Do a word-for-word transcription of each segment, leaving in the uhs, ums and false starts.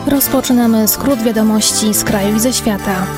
Rozpoczynamy skrót wiadomości z kraju i ze świata.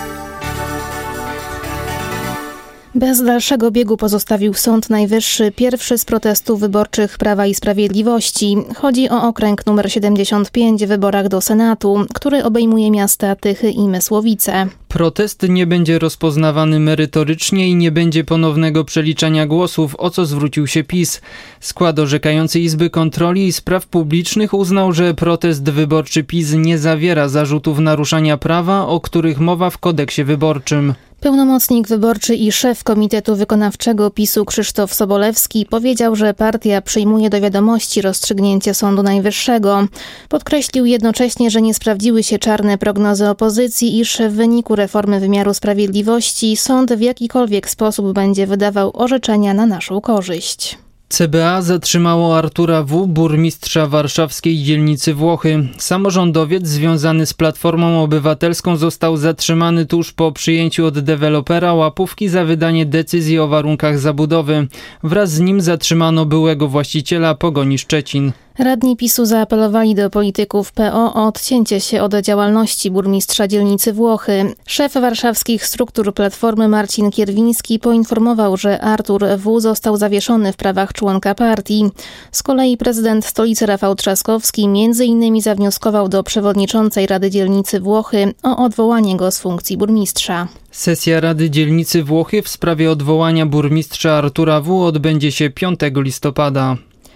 Bez dalszego biegu pozostawił Sąd Najwyższy pierwszy z protestów wyborczych Prawa i Sprawiedliwości. Chodzi o okręg numer siedemdziesiąt pięć w wyborach do Senatu, który obejmuje miasta Tychy i Mysłowice. Protest nie będzie rozpoznawany merytorycznie i nie będzie ponownego przeliczania głosów, o co zwrócił się PiS. Skład orzekający Izby Kontroli i Spraw Publicznych uznał, że protest wyborczy PiS nie zawiera zarzutów naruszania prawa, o których mowa w kodeksie wyborczym. Pełnomocnik wyborczy i szef Komitetu Wykonawczego PiSu Krzysztof Sobolewski powiedział, że partia przyjmuje do wiadomości rozstrzygnięcie Sądu Najwyższego. Podkreślił jednocześnie, że nie sprawdziły się czarne prognozy opozycji, iż w wyniku reformy wymiaru sprawiedliwości sąd w jakikolwiek sposób będzie wydawał orzeczenia na naszą korzyść. C B A zatrzymało Artura W., burmistrza warszawskiej dzielnicy Włochy. Samorządowiec związany z Platformą Obywatelską został zatrzymany tuż po przyjęciu od dewelopera łapówki za wydanie decyzji o warunkach zabudowy. Wraz z nim zatrzymano byłego właściciela Pogoni Szczecin. Radni PiSu zaapelowali do polityków P O o odcięcie się od działalności burmistrza dzielnicy Włochy. Szef warszawskich struktur Platformy Marcin Kierwiński poinformował, że Artur W. został zawieszony w prawach członka partii. Z kolei prezydent stolicy Rafał Trzaskowski między innymi zawnioskował do przewodniczącej Rady Dzielnicy Włochy o odwołanie go z funkcji burmistrza. Sesja Rady Dzielnicy Włochy w sprawie odwołania burmistrza Artura W. odbędzie się piątego listopada.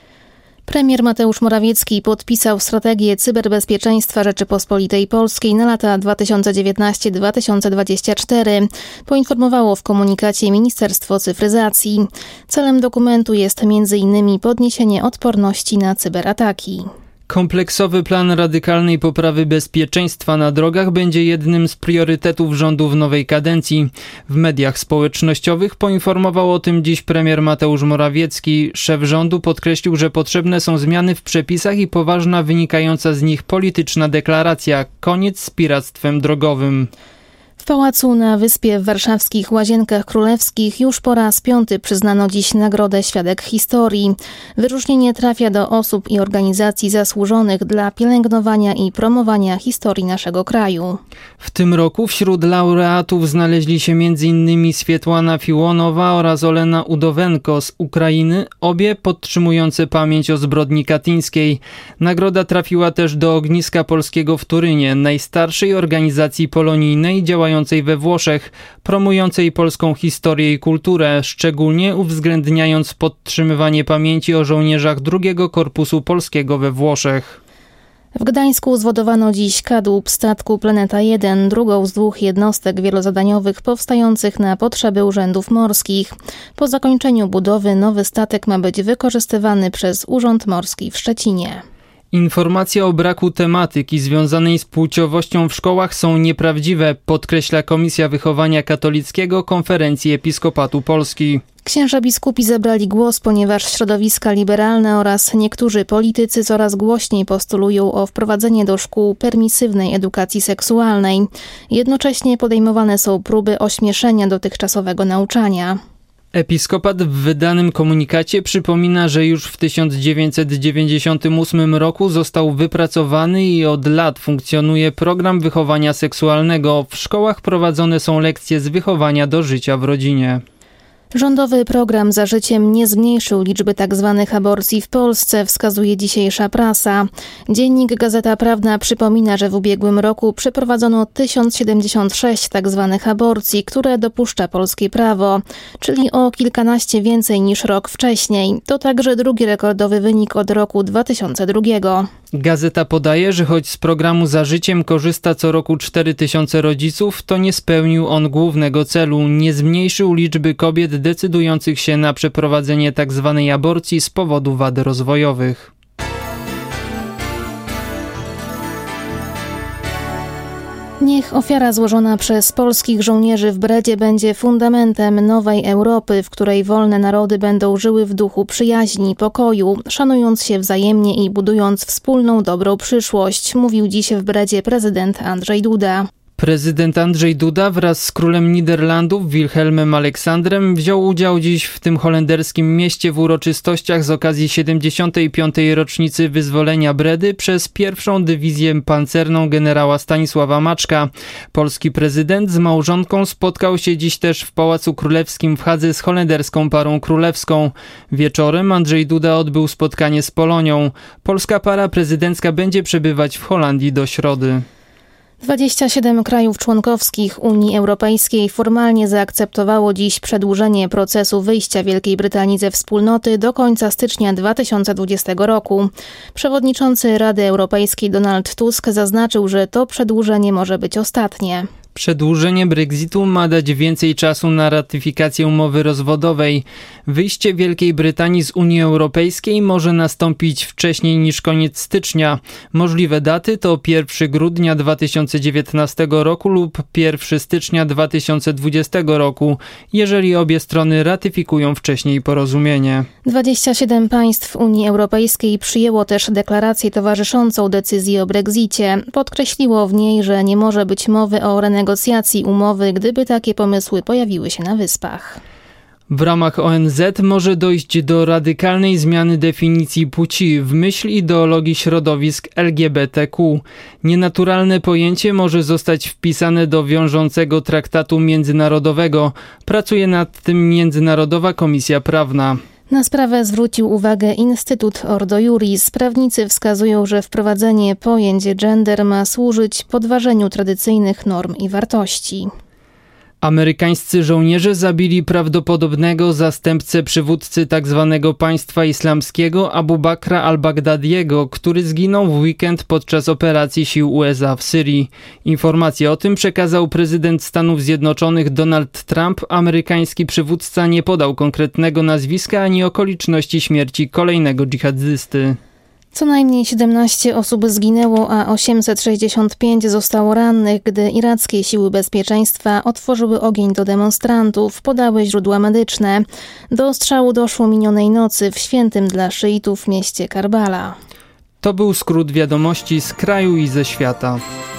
Premier Mateusz Morawiecki podpisał strategię cyberbezpieczeństwa Rzeczypospolitej Polskiej na lata dwa tysiące dziewiętnasty do dwa tysiące dwudziestego czwartego, poinformowało w komunikacie Ministerstwo Cyfryzacji. Celem dokumentu jest między innymi podniesienie odporności na cyberataki. Kompleksowy plan radykalnej poprawy bezpieczeństwa na drogach będzie jednym z priorytetów rządu w nowej kadencji. W mediach społecznościowych poinformował o tym dziś premier Mateusz Morawiecki. Szef rządu podkreślił, że potrzebne są zmiany w przepisach i poważna wynikająca z nich polityczna deklaracja. Koniec z piractwem drogowym. W pałacu na Wyspie w warszawskich Łazienkach Królewskich już po raz piąty przyznano dziś Nagrodę Świadek Historii. Wyróżnienie trafia do osób i organizacji zasłużonych dla pielęgnowania i promowania historii naszego kraju. W tym roku wśród laureatów znaleźli się między innymi Swietłana Fiłonowa oraz Olena Udowenko z Ukrainy, obie podtrzymujące pamięć o zbrodni katyńskiej. Nagroda trafiła też do Ogniska Polskiego w Turynie, najstarszej organizacji polonijnej działającej we Włoszech, promującej polską historię i kulturę, szczególnie uwzględniając podtrzymywanie pamięci o żołnierzach drugiego Korpusu Polskiego we Włoszech. W Gdańsku zwodowano dziś kadłub statku Planeta jeden, drugą z dwóch jednostek wielozadaniowych powstających na potrzeby urzędów morskich. Po zakończeniu budowy nowy statek ma być wykorzystywany przez Urząd Morski w Szczecinie. Informacje o braku tematyki związanej z płciowością w szkołach są nieprawdziwe, podkreśla Komisja Wychowania Katolickiego Konferencji Episkopatu Polski. Księża biskupi zabrali głos, ponieważ środowiska liberalne oraz niektórzy politycy coraz głośniej postulują o wprowadzenie do szkół permisywnej edukacji seksualnej. Jednocześnie podejmowane są próby ośmieszenia dotychczasowego nauczania. Episkopat w wydanym komunikacie przypomina, że już w tysiąc dziewięćset dziewięćdziesiątym ósmym roku został wypracowany i od lat funkcjonuje program wychowania seksualnego. W szkołach prowadzone są lekcje z wychowania do życia w rodzinie. Rządowy program Za życiem nie zmniejszył liczby tzw. aborcji w Polsce, wskazuje dzisiejsza prasa. Dziennik Gazeta Prawna przypomina, że w ubiegłym roku przeprowadzono tysiąc siedemdziesiąt sześć tzw. aborcji, które dopuszcza polskie prawo, czyli o kilkanaście więcej niż rok wcześniej. To także drugi rekordowy wynik od roku dwa tysiące drugiego. Gazeta podaje, że choć z programu Za życiem korzysta co roku cztery tysiące rodziców, to nie spełnił on głównego celu. Nie zmniejszył liczby kobiet decydujących się na przeprowadzenie tzw. aborcji z powodu wad rozwojowych. Niech ofiara złożona przez polskich żołnierzy w Bredzie będzie fundamentem nowej Europy, w której wolne narody będą żyły w duchu przyjaźni, pokoju, szanując się wzajemnie i budując wspólną dobrą przyszłość, mówił dziś w Bredzie prezydent Andrzej Duda. Prezydent Andrzej Duda wraz z królem Niderlandów Wilhelmem Aleksandrem wziął udział dziś w tym holenderskim mieście w uroczystościach z okazji siedemdziesiątej piątej rocznicy wyzwolenia Bredy przez pierwszą dywizję pancerną generała Stanisława Maczka. Polski prezydent z małżonką spotkał się dziś też w Pałacu Królewskim w Hadze z holenderską parą królewską. Wieczorem Andrzej Duda odbył spotkanie z Polonią. Polska para prezydencka będzie przebywać w Holandii do środy. dwadzieścia siedem krajów członkowskich Unii Europejskiej formalnie zaakceptowało dziś przedłużenie procesu wyjścia Wielkiej Brytanii ze wspólnoty do końca stycznia dwa tysiące dwudziestego roku. Przewodniczący Rady Europejskiej Donald Tusk zaznaczył, że to przedłużenie może być ostatnie. Przedłużenie Brexitu ma dać więcej czasu na ratyfikację umowy rozwodowej. Wyjście Wielkiej Brytanii z Unii Europejskiej może nastąpić wcześniej niż koniec stycznia. Możliwe daty to pierwszego grudnia dwa tysiące dziewiętnastego roku lub pierwszego stycznia dwa tysiące dwudziestego roku, jeżeli obie strony ratyfikują wcześniej porozumienie. dwadzieścia siedem państw Unii Europejskiej przyjęło też deklarację towarzyszącą decyzji o Brexicie. Podkreśliło w niej, że nie może być mowy o renegocjacji negocjacji umowy, gdyby takie pomysły pojawiły się na Wyspach. W ramach O N Z może dojść do radykalnej zmiany definicji płci w myśl ideologii środowisk L G B T Q. Nienaturalne pojęcie może zostać wpisane do wiążącego traktatu międzynarodowego. Pracuje nad tym Międzynarodowa Komisja Prawna. Na sprawę zwrócił uwagę Instytut Ordo Iuris. Prawnicy wskazują, że wprowadzenie pojęć gender ma służyć podważeniu tradycyjnych norm i wartości. Amerykańscy żołnierze zabili prawdopodobnego zastępcę przywódcy tzw. państwa islamskiego Abu Bakra al-Baghdadiego, który zginął w weekend podczas operacji sił U S A w Syrii. Informację o tym przekazał prezydent Stanów Zjednoczonych Donald Trump. Amerykański przywódca nie podał konkretnego nazwiska ani okoliczności śmierci kolejnego dżihadysty. Co najmniej siedemnaście osób zginęło, a osiemset sześćdziesiąt pięć zostało rannych, gdy irackie siły bezpieczeństwa otworzyły ogień do demonstrantów, podały źródła medyczne. Do ostrzału doszło minionej nocy w świętym dla szyitów mieście Karbala. To był skrót wiadomości z kraju i ze świata.